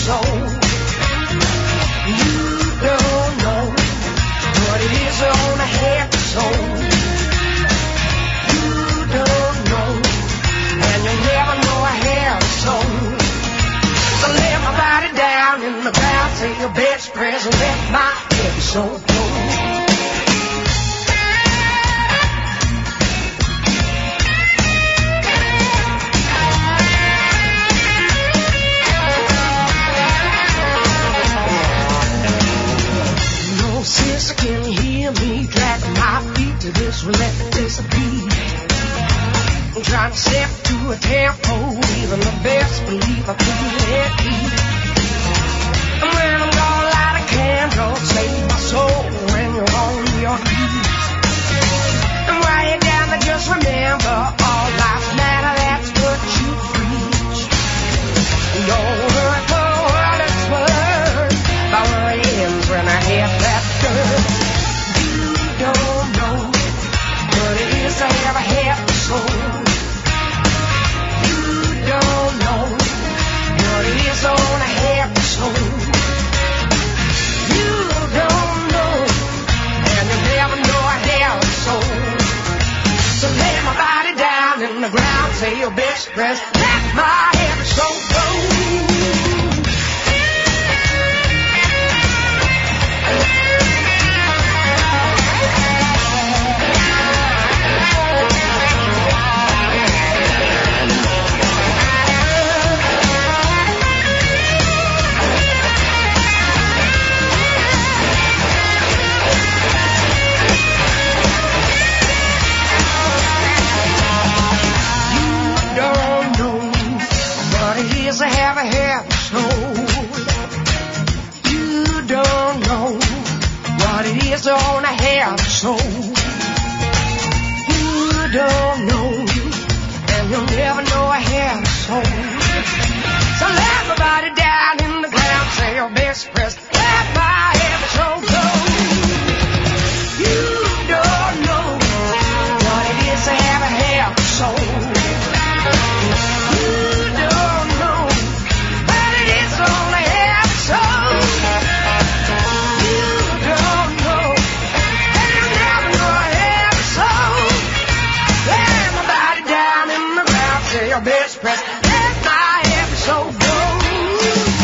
soul. You don't know what it is to own a happy soul. You don't know, and you'll never know a happy soul. So lay my body down in the ground, say your best prayers and let my happy soul go. Sister, can you hear me dragging my feet to this relentless beat? I'm trying to step to a tempo, even the best believe I couldn't let eat. And when I'm gonna light a candle, save my soul when you're on your knees. And while you're down there, just remember all lives matter, that's what you preach. Don't hurt the world, it's worth by where it ends when I hit that dirt. You don't know what it is to have a happy soul. You don't know what it is to own a happy soul. You don't know, and you'll never know a happy soul. So lay my body down in the ground, say your best prayers, let my happy soul go. To have a happy soul. You don't know what it is to own a happy soul. You don't know, and you'll never know a happy soul. So let my body down in the ground, say your best prayers, let my happy soul go. You don't know what it is to have a happy soul. Your best press, let my happy soul go.